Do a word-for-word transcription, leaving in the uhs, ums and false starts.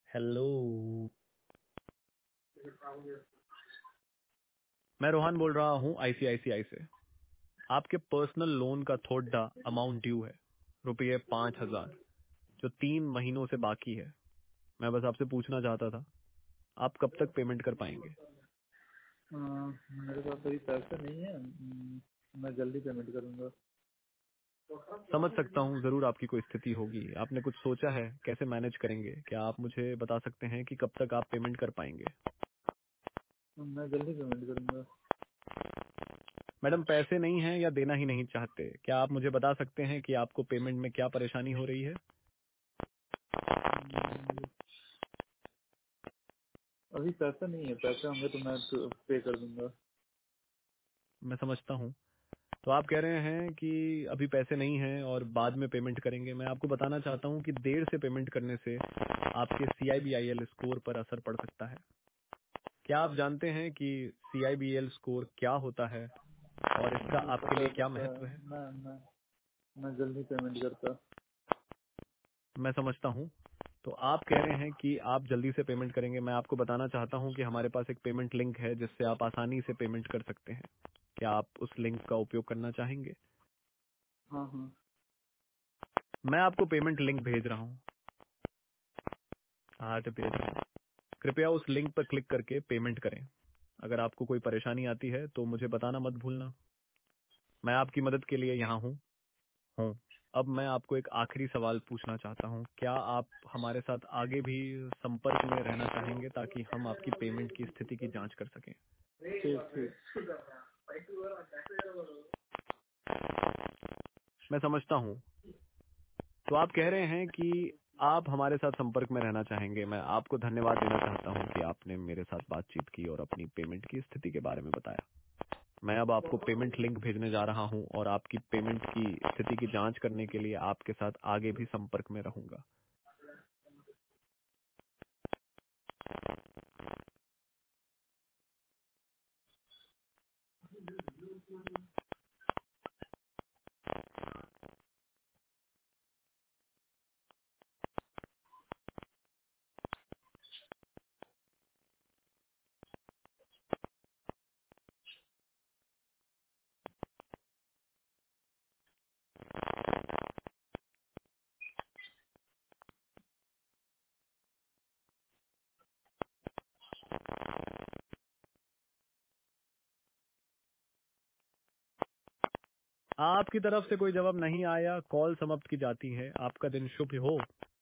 Hello, मैं रोहन बोल रहा हूँ आईसीआईसीआई से। आपके पर्सनल लोन का थोड़ा अमाउंट ड्यू है, रुपये पांच हजार, जो तीन महीनों से बाकी है। मैं बस आपसे पूछना चाहता था, आप कब तक पेमेंट कर पाएंगे? अ, मेरे पास अभी पैसे नहीं है। अम, मैं जल्दी पेमेंट करूंगा। समझ सकता हूँ, जरूर आपकी कोई स्थिति होगी। आपने कुछ सोचा है कैसे मैनेज करेंगे? क्या आप मुझे बता सकते हैं कि कब तक आप पेमेंट कर पाएंगे? मैं जल्दी पेमेंट करूंगा। मैडम, पैसे नहीं हैं या देना ही नहीं चाहते? क्या आप मुझे बता सकते हैं कि आपको पेमेंट में क्या परेशानी हो रही है? अम, अभी पैसा नहीं है। पैसे होंगे तो मैं पे कर दूंगा। मैं समझता हूँ। तो आप कह रहे हैं कि अभी पैसे नहीं हैं और बाद में पेमेंट करेंगे। मैं आपको बताना चाहता हूँ कि देर से पेमेंट करने से आपके सीआईबीआईएल स्कोर पर असर पड़ सकता है। क्या आप जानते हैं कि सीआईबीआईएल स्कोर क्या होता है और इसका मुझे आपके पता लिए है क्या पता है। महत्व है? मैं मैं मैं जल्दी पेमेंट करता। मैं समझता हूँ। तो आप कह रहे हैं कि आप जल्दी से पेमेंट करेंगे। मैं आपको बताना चाहता हूँ कि हमारे पास एक पेमेंट लिंक है जिससे आप आसानी से पेमेंट कर सकते हैं। क्या आप उस लिंक का उपयोग करना चाहेंगे? हाँ हाँ। मैं आपको पेमेंट लिंक भेज रहा हूँ। हाँ, तो भेज रहा हूँ। कृपया उस लिंक पर क्लिक करके पेमेंट करें। अगर आपको कोई परेशानी आती है तो मुझे बताना मत भूलना। मैं आपकी मदद के लिए यहाँ हूँ हूँ अब मैं आपको एक आखिरी सवाल पूछना चाहता हूँ। क्या आप हमारे साथ आगे भी संपर्क में रहना चाहेंगे ताकि हम आपकी पेमेंट की स्थिति की जांच कर सकें? ठीक ठीक। मैं समझता हूँ। तो आप कह रहे हैं कि आप हमारे साथ संपर्क में रहना चाहेंगे। मैं आपको धन्यवाद देना चाहता हूँ कि आपने मेरे साथ बातचीत की और अपनी पेमेंट की स्थिति के बारे में बताया। मैं अब आपको पेमेंट लिंक भेजने जा रहा हूं और आपकी पेमेंट की स्थिति की जांच करने के लिए आपके साथ आगे भी संपर्क में रहूंगा। आपकी तरफ से कोई जवाब नहीं आया, कॉल समाप्त की जाती है। आपका दिन शुभ हो।